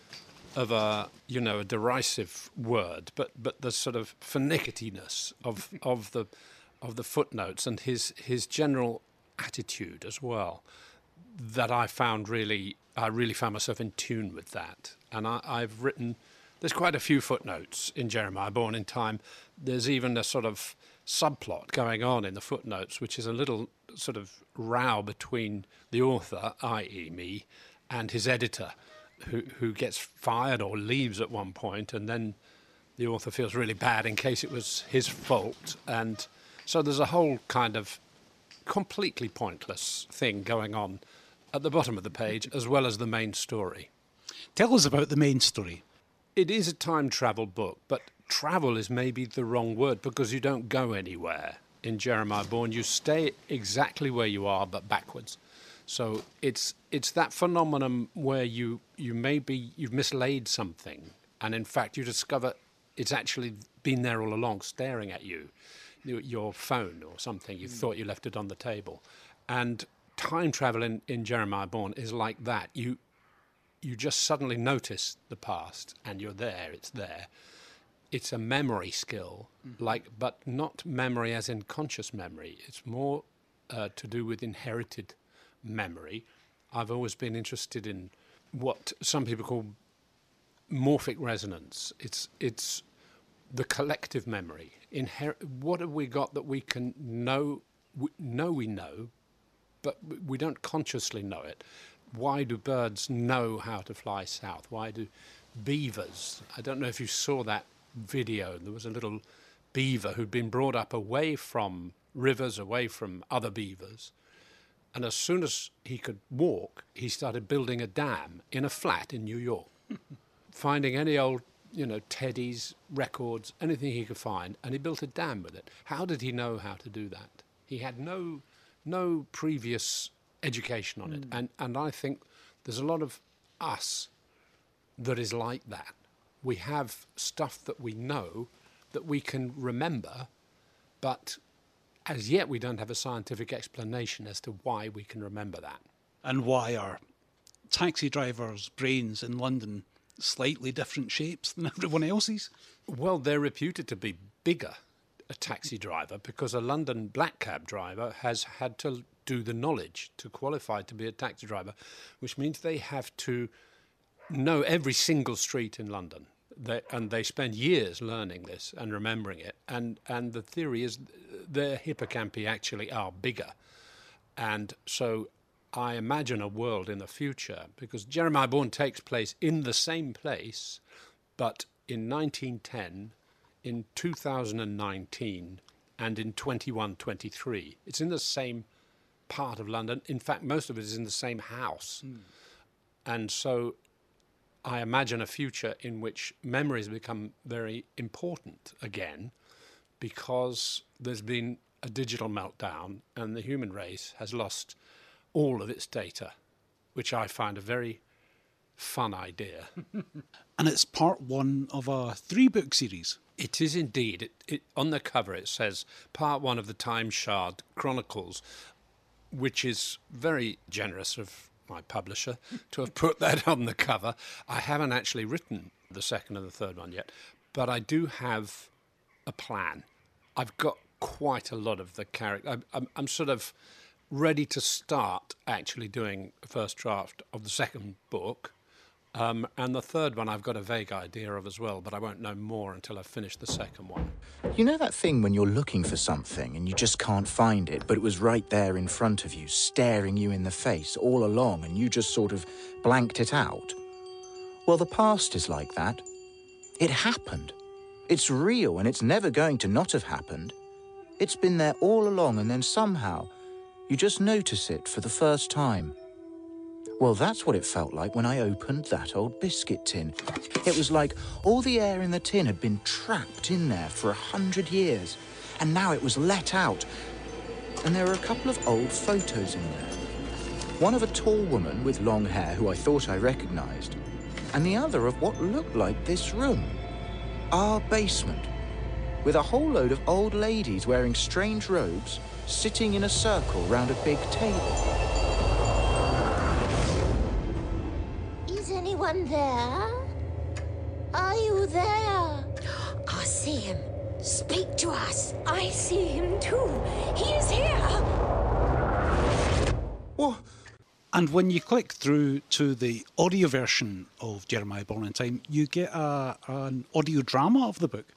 derisive word, but the sort of finickiness of the footnotes and his general attitude as well, that I really found myself in tune with that. And I've written, there's quite a few footnotes in Jeremiah Born in Time. There's even a sort of subplot going on in the footnotes, which is a little sort of row between the author, i.e. me, and his editor, who gets fired or leaves at one point, and then the author feels really bad in case it was his fault. And so there's a whole kind of completely pointless thing going on at the bottom of the page, as well as the main story. Tell us about the main story. It is a time travel book, but travel is maybe the wrong word, because you don't go anywhere in Jeremiah Born. You stay exactly where you are, but backwards. So it's that phenomenon where you've mislaid something, and in fact you discover it's actually been there all along, staring at you, your phone or something. You thought you left it on the table. And time travel in Jeremiah Born is like that. You just suddenly notice the past, and you're there. It's there. It's a memory skill, but not memory as in conscious memory. It's more to do with inherited memory. I've always been interested in what some people call morphic resonance. It's the collective memory. What have we got that we can know? We know, but we don't consciously know it. Why do birds know how to fly south? Why do beavers? I don't know if you saw that video. There was a little beaver who'd been brought up away from rivers, away from other beavers. And as soon as he could walk, he started building a dam in a flat in New York, finding any old, teddies, records, anything he could find, and he built a dam with it. How did he know how to do that? He had no previous education on it. And I think there's a lot of us that is like that. We have stuff that we know that we can remember, but as yet we don't have a scientific explanation as to why we can remember that. And why are taxi drivers' brains in London slightly different shapes than everyone else's? Well, they're reputed to be bigger, a taxi driver, because a London black cab driver has had to do the knowledge to qualify to be a taxi driver, which means they have to know every single street in London. And they spend years learning this and remembering it. And the theory is their hippocampi actually are bigger. And so I imagine a world in the future, because Jeremiah Born takes place in the same place, but in 1910, in 2019, and in 2123. It's in the same part of London. In fact, most of it is in the same house. And so I imagine a future in which memories become very important again, because there's been a digital meltdown and the human race has lost all of its data, which I find a very fun idea. And it's part one of a 3-book series. It is indeed. On the cover it says part one of the Time Shard Chronicles, which is very generous of my publisher to have put that on the cover. I haven't actually written the second and the third one yet, but I do have a plan. I've got quite a lot of the character. I'm sort of ready to start actually doing a first draft of the second book. And the third one I've got a vague idea of as well, but I won't know more until I've finished the second one. You know that thing when you're looking for something and you just can't find it, but it was right there in front of you, staring you in the face all along, and you just sort of blanked it out? Well, the past is like that. It happened. It's real, and it's never going to not have happened. It's been there all along, and then somehow you just notice it for the first time. Well, that's what it felt like when I opened that old biscuit tin. It was like all the air in the tin had been trapped in there for 100 years, and now it was let out. And there were a couple of old photos in there. One of a tall woman with long hair who I thought I recognised, and the other of what looked like this room. Our basement, with a whole load of old ladies wearing strange robes, sitting in a circle round a big table. Is anyone there? Are you there? I see him. Speak to us. I see him too. He is here. What? And when you click through to the audio version of Jeremiah Born in Time, you get an audio drama of the book.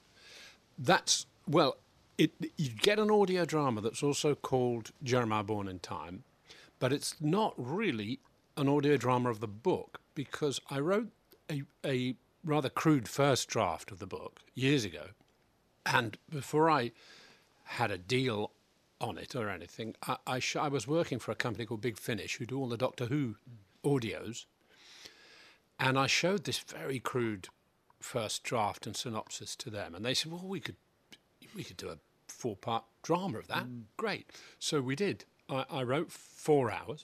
You get an audio drama that's also called Jeremiah Born in Time, but it's not really an audio drama of the book, because I wrote a rather crude first draft of the book years ago, and before I had a deal on it or anything, I was working for a company called Big Finish, who do all the Doctor Who audios, and I showed this very crude first draft and synopsis to them, and they said, well, we could do a 4-part drama of that. Great. So we did. I wrote 4 hours,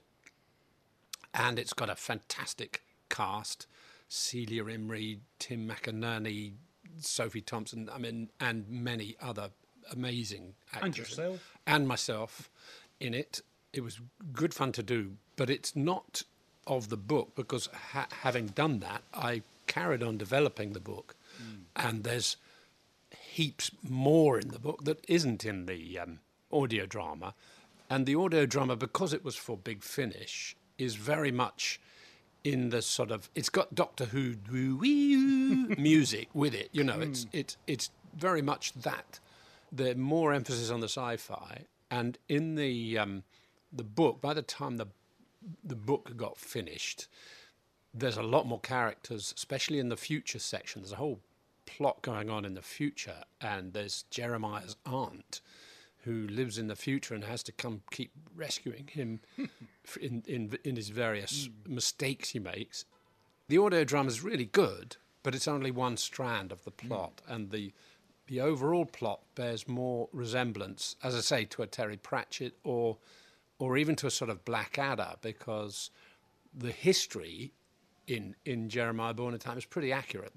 and it's got a fantastic cast: Celia Imrie, Tim McInerney, Sophie Thompson, and many other amazing actors. And yourself. And myself in it. It was good fun to do, but it's not of the book, because having done that, I carried on developing the book, and there's heaps more in the book that isn't in the audio drama. And the audio drama, because it was for Big Finish, is very much in the sort of, it's got Doctor Who music with it. You know, it's very much that. There's more emphasis on the sci-fi, and in the book, by the time the book got finished, there's a lot more characters, especially in the future section. There's a whole plot going on in the future, and there's Jeremiah's aunt, who lives in the future and has to keep rescuing him in his various mistakes he makes. The audio drama is really good, but it's only one strand of the plot, and the overall plot bears more resemblance, as I say, to a Terry Pratchett or even to a sort of Blackadder, because the history in Jeremiah Born in Time is pretty accurate.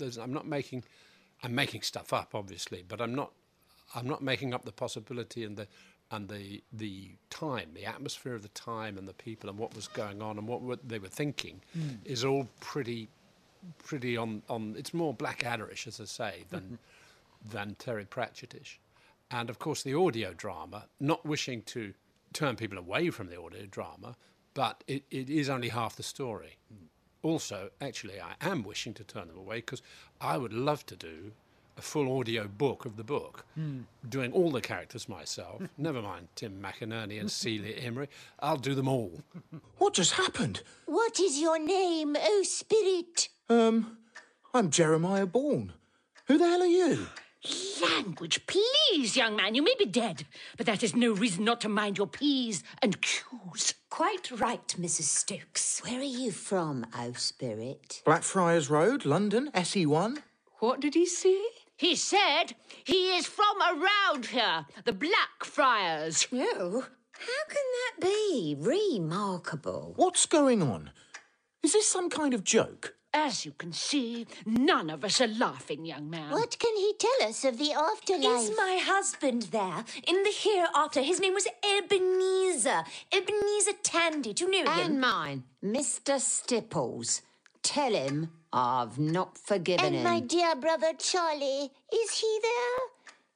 I'm making stuff up, obviously, but I'm not making up the possibility and the time, the atmosphere of the time and the people and what was going on and what they were thinking is all pretty on. It's more Blackadder-ish, as I say, than Terry Pratchett-ish. And of course the audio drama, not wishing to turn people away from the audio drama, but it is only half the story. Also, actually, I am wishing to turn them away, because I would love to do a full audio book of the book, doing all the characters myself. Never mind Tim McInerney and Celia Imrie. I'll do them all. What just happened? What is your name, oh spirit? I'm Jeremiah Bourne. Who the hell are you? Language, please, young man. You may be dead, but that is no reason not to mind your P's and Q's. Quite right, Mrs. Stokes. Where are you from, oh spirit? Blackfriars Road, London, SE1. What did he say? He said he is from around here, the Blackfriars. Oh, how can that be? Remarkable. What's going on? Is this some kind of joke? As you can see, none of us are laughing, young man. What can he tell us of the afterlife? Is my husband there? In the hereafter. His name was Ebenezer. Ebenezer Tandy. Do you know him? And mine, Mr. Stipples. Tell him I've not forgiven him. And my dear brother Charlie, is he there?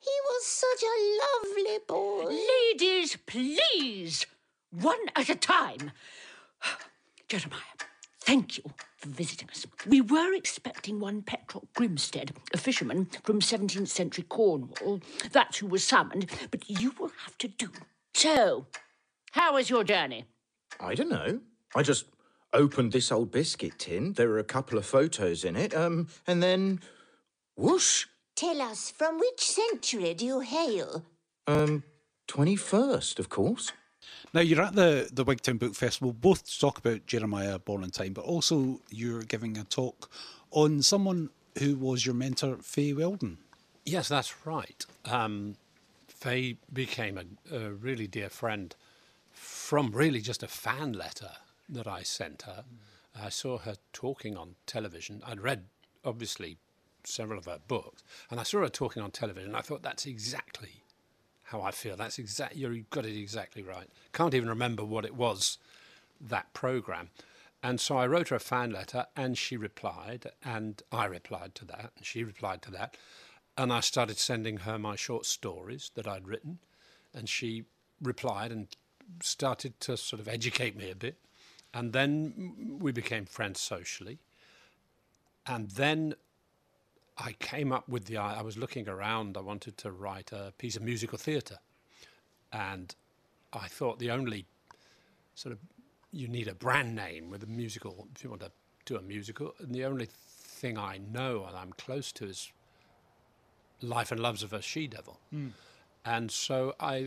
He was such a lovely boy. Ladies, please. One at a time. Jeremiah, thank you for visiting us. We were expecting one Petrock Grimstead, a fisherman from 17th century Cornwall. That's who was summoned, but you will have to do. So, how was your journey? I don't know. I just opened this old biscuit tin. There were a couple of photos in it, and then... whoosh! Tell us, from which century do you hail? 21st, of course. Now, you're at the Wigtown Book Festival, both to talk about Jeremiah Born in Time, but also you're giving a talk on someone who was your mentor, Faye Weldon. Yes, that's right. Faye became a really dear friend from really just a fan letter that I sent her. I saw her talking on television. I'd read, obviously, several of her books, and I saw her talking on television. I thought, that's exactly how I feel. That's you've got it exactly right. Can't even remember what it was, that programme. And so I wrote her a fan letter, and she replied, and I replied to that, and she replied to that. And I started sending her my short stories that I'd written, and she replied and started to sort of educate me a bit. And then we became friends socially. And then I came up with I was looking around, I wanted to write a piece of musical theatre. And I thought the only sort of, you need a brand name with a musical, if you want to do a musical. And the only thing I know and I'm close to is Life and Loves of a She-Devil. And so I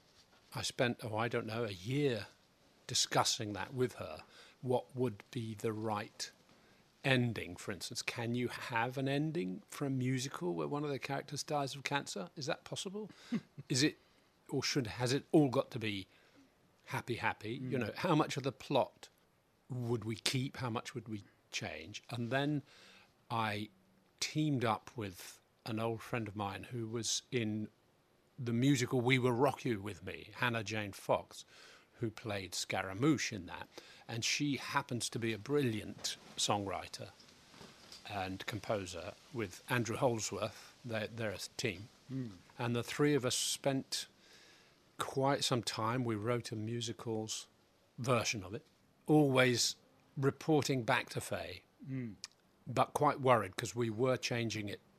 spent, a year discussing that with her. What would be the right ending, for instance? Can you have an ending for a musical where one of the characters dies of cancer? Is that possible? Is it, or has it all got to be happy? You know, how much of the plot would we keep? How much would we change? And then I teamed up with an old friend of mine who was in the musical We Will Rock You With Me, Hannah Jane Fox, who played Scaramouche in that. And she happens to be a brilliant songwriter and composer with Andrew Holsworth. They're a team. And the three of us spent quite some time. We wrote a musicals version of it, always reporting back to Faye, but quite worried because we were changing it.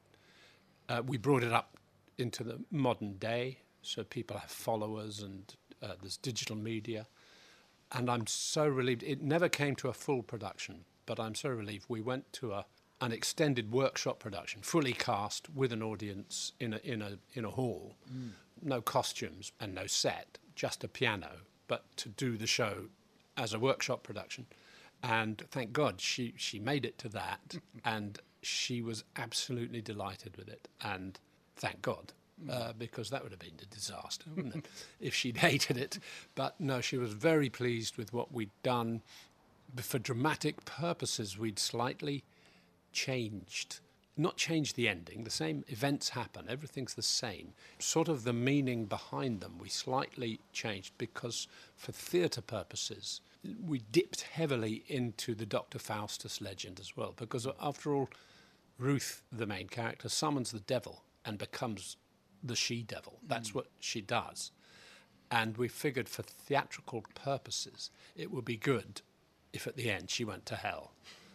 We brought it up into the modern day, so people have followers and there's digital media. And I'm so relieved. It never came to a full production, but I'm so relieved. We went to an extended workshop production, fully cast with an audience in a hall. No costumes and no set, just a piano, but to do the show as a workshop production. And thank God she made it to that, and she was absolutely delighted with it. And thank God. Because that would have been a disaster, wouldn't it, if she'd hated it. But no, she was very pleased with what we'd done. For dramatic purposes, we'd slightly changed. Not changed the ending. The same events happen. Everything's the same. Sort of the meaning behind them, we slightly changed because for theatre purposes, we dipped heavily into the Dr. Faustus legend as well. Because after all, Ruth, the main character, summons the devil and becomes the she-devil. That's what she does. And we figured for theatrical purposes, it would be good if at the end she went to hell.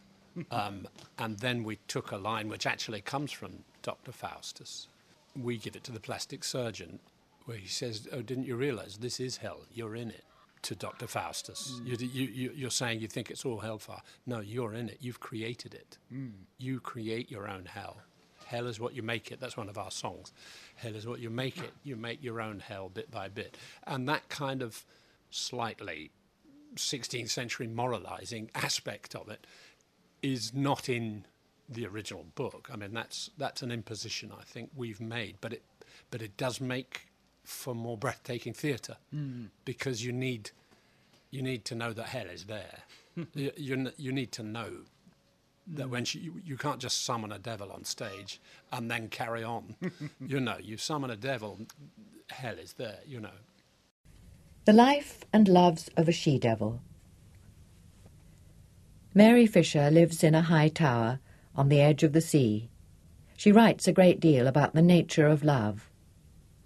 And then we took a line which actually comes from Dr. Faustus. We give it to the plastic surgeon, where he says, "Oh, didn't you realise this is hell? You're in it." To Dr. Faustus. You're saying you think it's all hellfire. No, you're in it. You've created it. You create your own hell. Hell is what you make it. That's one of our songs. Hell is what you make it. You make your own hell bit by bit. And that kind of slightly 16th century moralizing aspect of it is not in the original book. I mean, that's an imposition I think we've made, but it does make for more breathtaking theatre because you need to know that hell is there. You need to know that when you can't just summon a devil on stage and then carry on. You summon a devil, hell is there, The Life and Loves of a She-Devil. Mary Fisher lives in a high tower on the edge of the sea. She writes a great deal about the nature of love,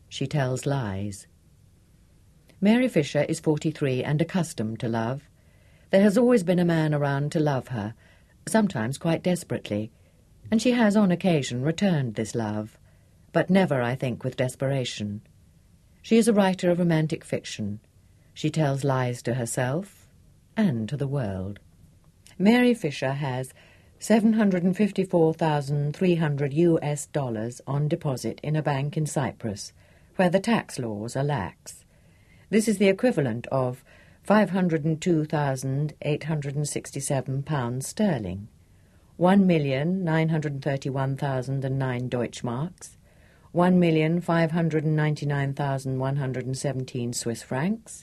She tells lies. Mary Fisher is 43 and accustomed to love. There has always been a man around to love her, sometimes quite desperately, and she has on occasion returned this love, but never, I think, with desperation. She is a writer of romantic fiction. She tells lies to herself and to the world. Mary Fisher has $754,300 on deposit in a bank in Cyprus, where the tax laws are lax. This is the equivalent of £502,867 sterling, 1,931,009 Deutschmarks, 1,599,117 Swiss francs,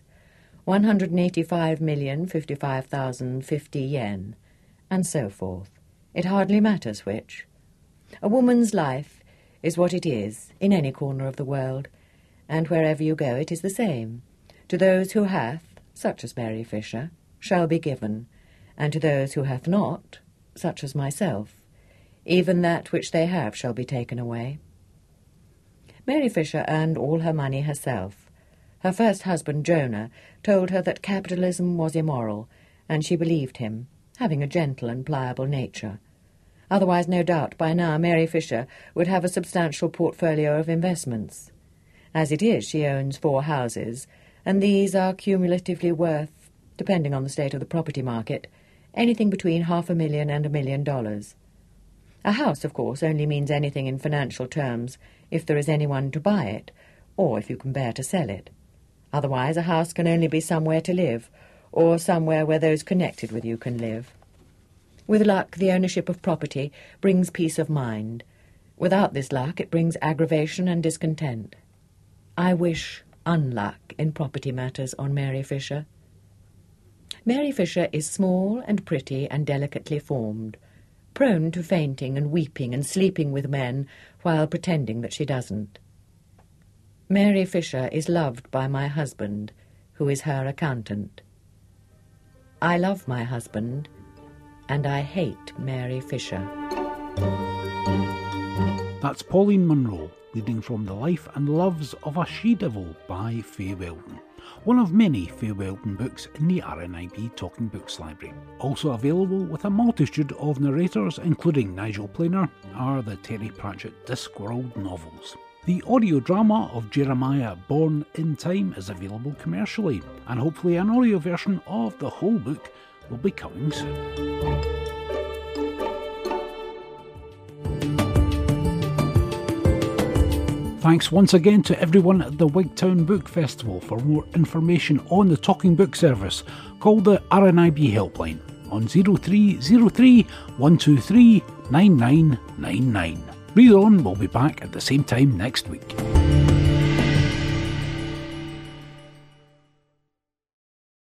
185,055,050 yen, and so forth. It hardly matters which. A woman's life is what it is in any corner of the world, and wherever you go it is the same. To those who hath, such as Mary Fisher, shall be given, and to those who hath not, such as myself, even that which they have shall be taken away. Mary Fisher earned all her money herself. Her first husband, Jonah, told her that capitalism was immoral, and she believed him, having a gentle and pliable nature. Otherwise, no doubt, by now Mary Fisher would have a substantial portfolio of investments. As it is, she owns 4 houses, and these are cumulatively worth, depending on the state of the property market, anything between $500,000 and $1 million. A house, of course, only means anything in financial terms if there is anyone to buy it, or if you can bear to sell it. Otherwise, a house can only be somewhere to live, or somewhere where those connected with you can live. With luck, the ownership of property brings peace of mind. Without this luck, it brings aggravation and discontent. I wish unluck in property matters on Mary Fisher. Mary Fisher is small and pretty and delicately formed, prone to fainting and weeping and sleeping with men while pretending that she doesn't. Mary Fisher is loved by my husband, who is her accountant. I love my husband, and I hate Mary Fisher. That's Pauline Munro, reading from The Life and Loves of a She-Devil by Faye Weldon, one of many Faye Weldon books in the RNIB Talking Books library. Also available with a multitude of narrators, including Nigel Planer, are the Terry Pratchett Discworld novels. The audio drama of Jeremiah Born in Time is available commercially, and hopefully an audio version of the whole book will be coming soon. Thanks once again to everyone at the Wigtown Book Festival. For more information on the Talking Book service, call the RNIB helpline on 0303 123 9999. Read On will be back at the same time next week.